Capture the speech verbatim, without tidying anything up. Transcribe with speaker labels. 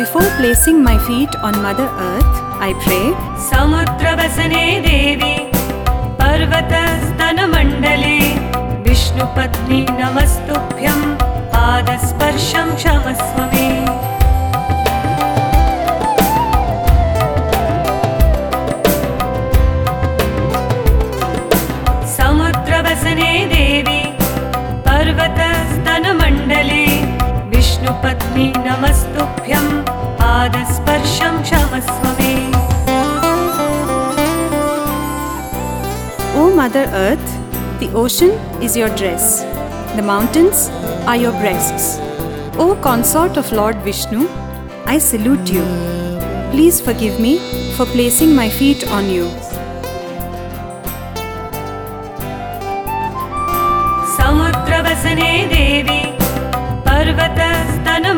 Speaker 1: Before placing my feet on Mother Earth, I pray,
Speaker 2: समुद्रवसने देवी पर्वतस्तनमण्डले विष्णुपत्नी नमस्तुभ्यं पादस्पर्शं क्षमस्व मे। समुद्रवसने देवी पर्वतस्तनमण्डले विष्णुपत्नी नमस्तुभ्यं पादस्पर्शं क्षमस्व मे।
Speaker 1: O Mother Earth, the ocean is your dress, the mountains are your breasts. O consort of Lord Vishnu, I salute you. Please forgive me for placing my feet on you.
Speaker 2: समुद्रवसने Devi पर्वतस्तनमण्डले